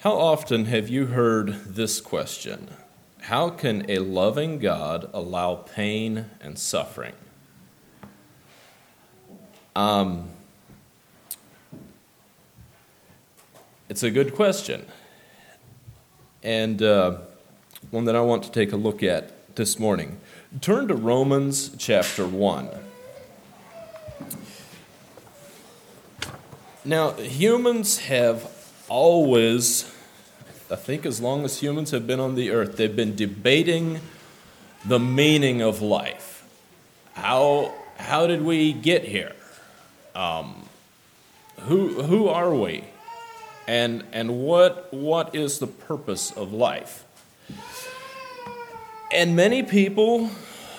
How often have you heard this question? How can a loving God allow pain and suffering? It's a good question, and one that I want to take a look at this morning. Turn to Romans chapter 1. Now, humans have always, I think as long as humans have been on the earth, they've been debating the meaning of life. How did we get here? Who are we? And what is the purpose of life? And many people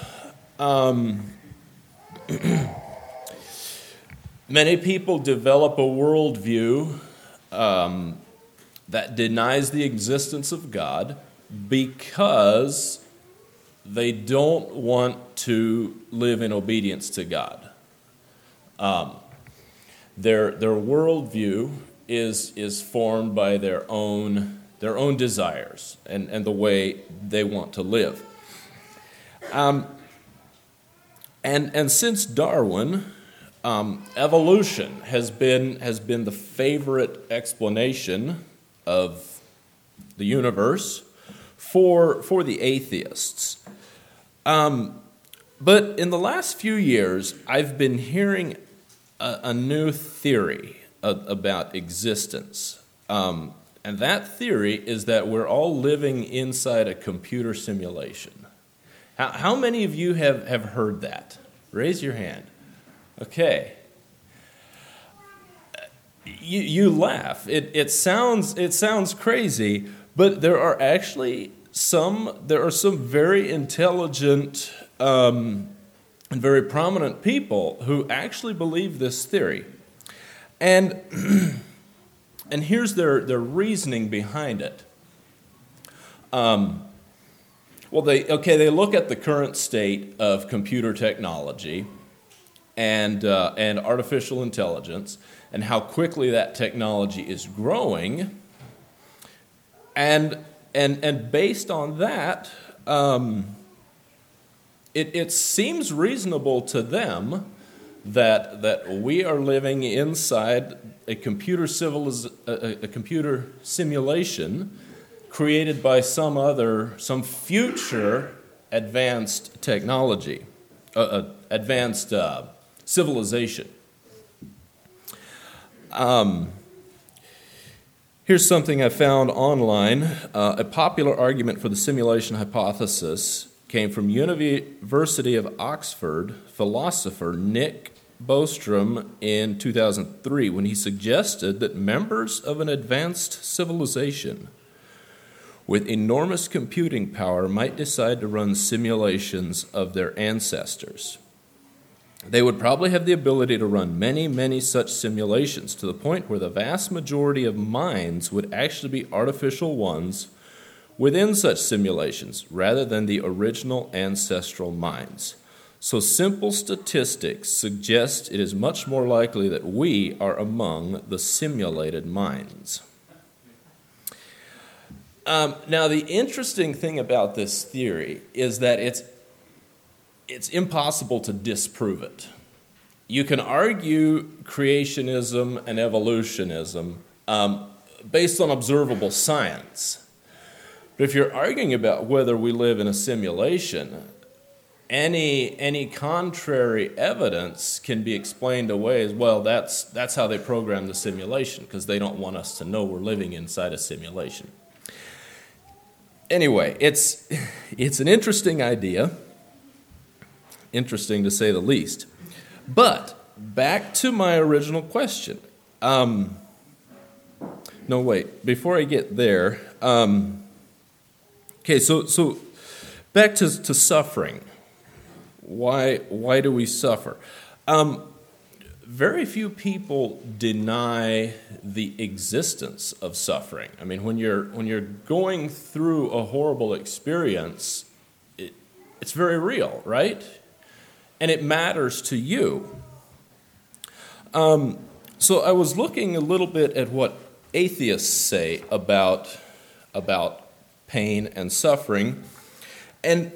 develop a worldview that denies the existence of God because they don't want to live in obedience to God. Their worldview is formed by their own desires and the way they want to live. And since Darwin, evolution has been the favorite explanation of the universe for the atheists. But in the last few years, I've been hearing a new theory about existence. And that theory is that we're all living inside a computer simulation. How many of you have heard that? Raise your hand. Okay. You laugh. It sounds crazy, but there are some very intelligent and very prominent people who actually believe this theory. And here's their reasoning behind it. They look at the current state of computer technology and artificial intelligence and how quickly that technology is growing, and based on that, it seems reasonable to them that we are living inside a computer simulation created by some future advanced technology, advanced civilization. Here's something I found online. A popular argument for the simulation hypothesis came from University of Oxford philosopher Nick Bostrom in 2003 when he suggested that members of an advanced civilization with enormous computing power might decide to run simulations of their ancestors. They would probably have the ability to run many, many such simulations to the point where the vast majority of minds would actually be artificial ones within such simulations rather than the original ancestral minds. So simple statistics suggest it is much more likely that we are among the simulated minds. Now, the interesting thing about this theory is that it's impossible to disprove it. You can argue creationism and evolutionism based on observable science. But if you're arguing about whether we live in a simulation, any contrary evidence can be explained away as, well, that's how they program the simulation, because they don't want us to know we're living inside a simulation. Anyway, it's an interesting idea, interesting to say the least. But back to my original question. Before I get there, so back to suffering. Why do we suffer? Very few people deny the existence of suffering. I mean, when you're going through a horrible experience, it's very real, right? And it matters to you. So I was looking a little bit at what atheists say about pain and suffering. And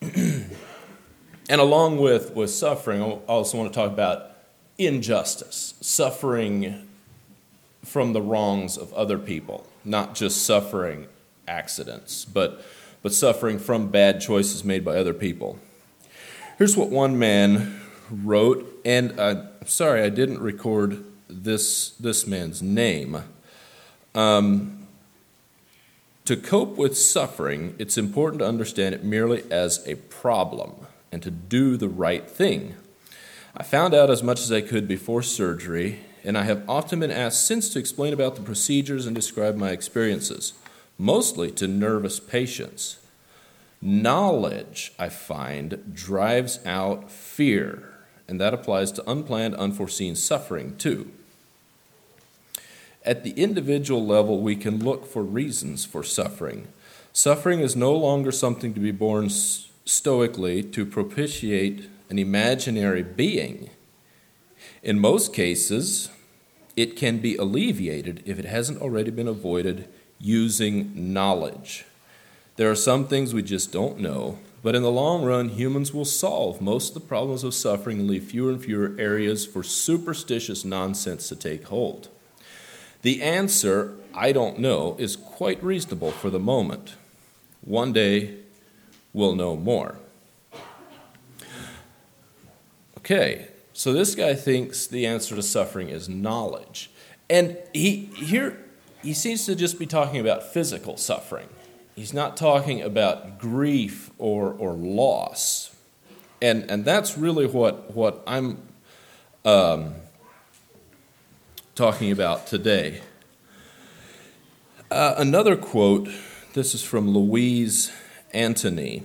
along with suffering, I also want to talk about injustice, suffering from the wrongs of other people, not just suffering accidents, but suffering from bad choices made by other people. Here's what one man wrote, and I'm sorry I didn't record this man's name. To cope with suffering, it's important to understand it merely as a problem and to do the right thing. I found out as much as I could before surgery, and I have often been asked since to explain about the procedures and describe my experiences, mostly to nervous patients. Knowledge, I find, drives out fear, and that applies to unplanned, unforeseen suffering too. At the individual level, we can look for reasons for suffering. Suffering is no longer something to be borne stoically to propitiate an imaginary being. In most cases, it can be alleviated if it hasn't already been avoided using knowledge. There are some things we just don't know, but in the long run, humans will solve most of the problems of suffering and leave fewer and fewer areas for superstitious nonsense to take hold. The answer, I don't know, is quite reasonable for the moment. One day, we'll know more. Okay, so this guy thinks the answer to suffering is knowledge. And he seems to just be talking about physical suffering. He's not talking about grief or loss. And that's really what I'm talking about today. Another quote, this is from Louise Antony.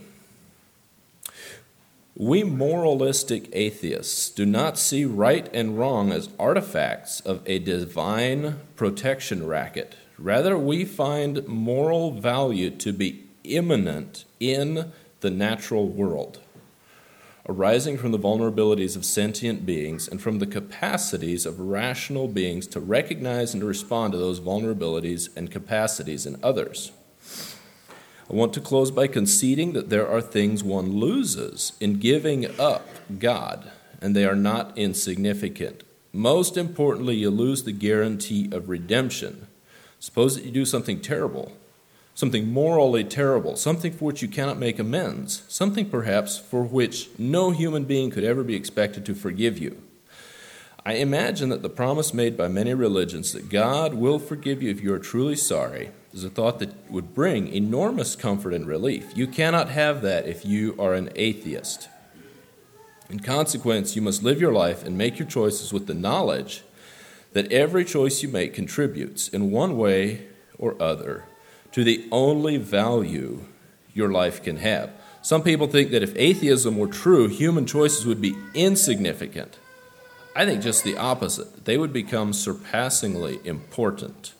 We moralistic atheists do not see right and wrong as artifacts of a divine protection racket. Rather, we find moral value to be immanent in the natural world, arising from the vulnerabilities of sentient beings and from the capacities of rational beings to recognize and to respond to those vulnerabilities and capacities in others. I want to close by conceding that there are things one loses in giving up God, and they are not insignificant. Most importantly, you lose the guarantee of redemption. Suppose that you do something terrible, something morally terrible, something for which you cannot make amends, something perhaps for which no human being could ever be expected to forgive you. I imagine that the promise made by many religions that God will forgive you if you are truly sorry is a thought that would bring enormous comfort and relief. You cannot have that if you are an atheist. In consequence, you must live your life and make your choices with the knowledge that every choice you make contributes in one way or other to the only value your life can have. Some people think that if atheism were true, human choices would be insignificant. I think just the opposite. They would become surpassingly important.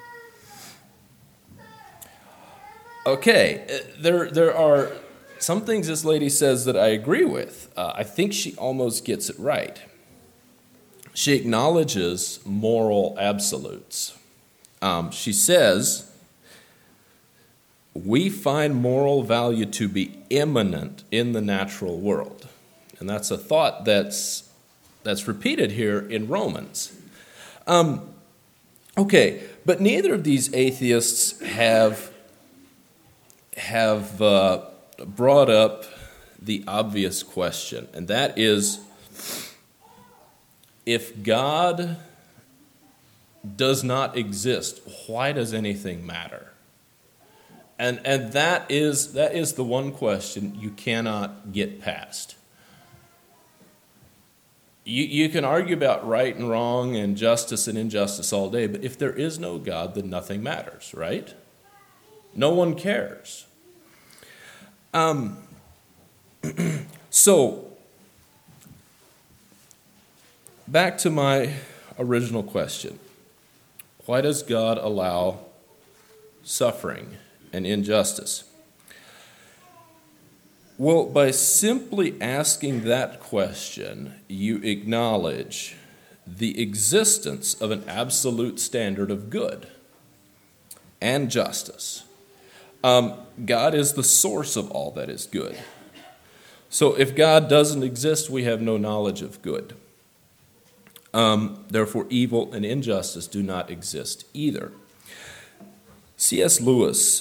Okay, there are some things this lady says that I agree with. I think she almost gets it right. She acknowledges moral absolutes. She says, we find moral value to be immanent in the natural world. And that's a thought that's repeated here in Romans. Okay, but neither of these atheists have brought up the obvious question, and that is, if God does not exist, why does anything matter? And that is the one question you cannot get past. You can argue about right and wrong and justice and injustice all day, but if there is no God, then nothing matters, right? No one cares. So, back to my original question. Why does God allow suffering and injustice? Well, by simply asking that question, you acknowledge the existence of an absolute standard of good. and justice. God is the source of all that is good. So if God doesn't exist, we have no knowledge of good. Therefore, evil and injustice do not exist either. C.S. Lewis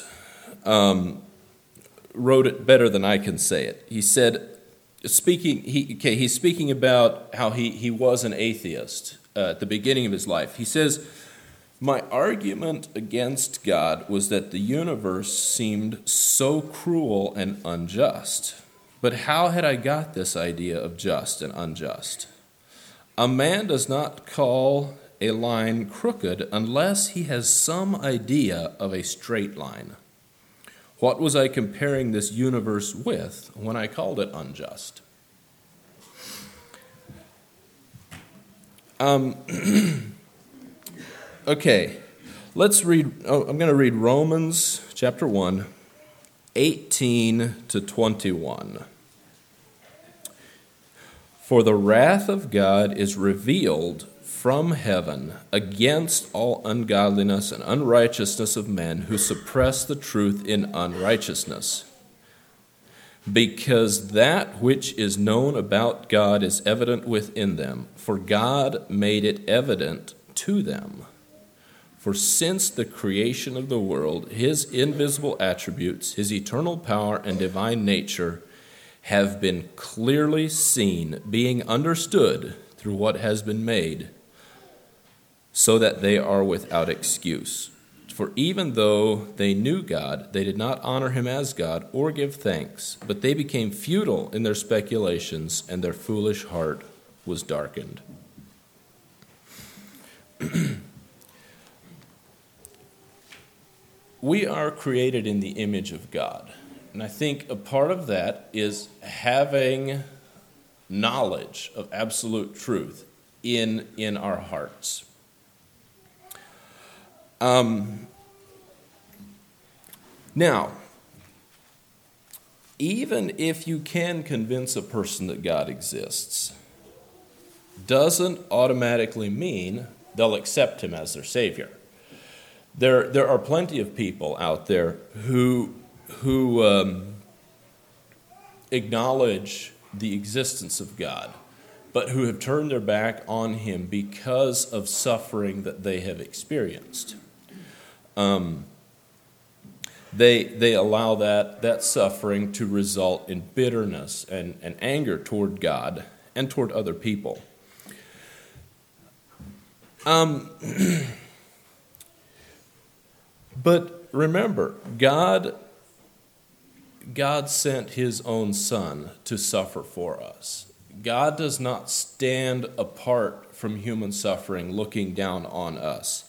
wrote it better than I can say it. He said, he's speaking about how he was an atheist at the beginning of his life. He says, "My argument against God was that the universe seemed so cruel and unjust. But how had I got this idea of just and unjust? A man does not call a line crooked unless he has some idea of a straight line. What was I comparing this universe with when I called it unjust?" Okay, let's read. I'm going to read Romans chapter 1, 18 to 21. "For the wrath of God is revealed from heaven against all ungodliness and unrighteousness of men who suppress the truth in unrighteousness. Because that which is known about God is evident within them, for God made it evident to them. For since the creation of the world, his invisible attributes, his eternal power and divine nature have been clearly seen, being understood through what has been made, so that they are without excuse. For even though they knew God, they did not honor him as God or give thanks, but they became futile in their speculations, and their foolish heart was darkened." We are created in the image of God. And I think a part of that is having knowledge of absolute truth in our hearts. Now, even if you can convince a person that God exists, doesn't automatically mean they'll accept him as their Savior. There are plenty of people out there who acknowledge the existence of God, but who have turned their back on him because of suffering that they have experienced. They allow that suffering to result in bitterness and anger toward God and toward other people. But remember, God sent his own Son to suffer for us. God does not stand apart from human suffering looking down on us.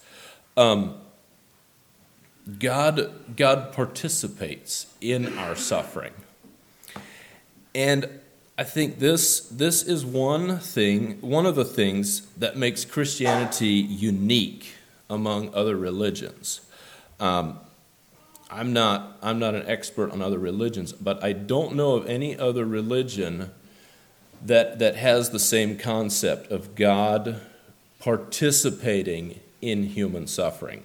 God participates in our suffering. And I think this is one of the things that makes Christianity unique among other religions. I'm not an expert on other religions, but I don't know of any other religion that has the same concept of God participating in human suffering.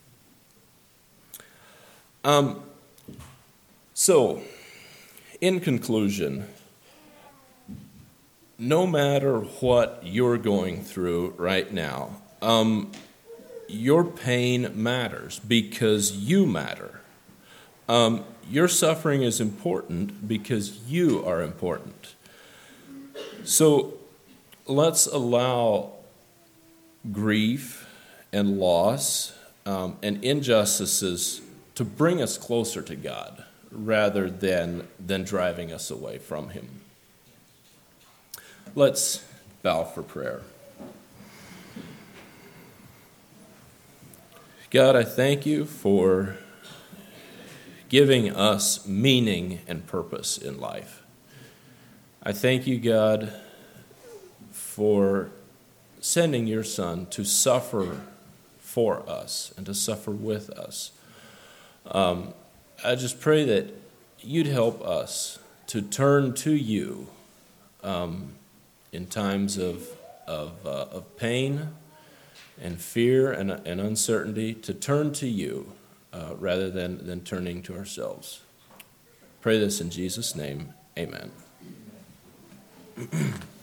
So, in conclusion, no matter what you're going through right now, your pain matters because you matter. Your suffering is important because you are important. So let's allow grief and loss and injustices to bring us closer to God rather than driving us away from him. Let's bow for prayer. God, I thank you for giving us meaning and purpose in life. I thank you, God, for sending your Son to suffer for us and to suffer with us. I just pray that you'd help us to turn to you in times of pain and fear and uncertainty, to turn to you rather than turning to ourselves. Pray this in Jesus' name. Amen.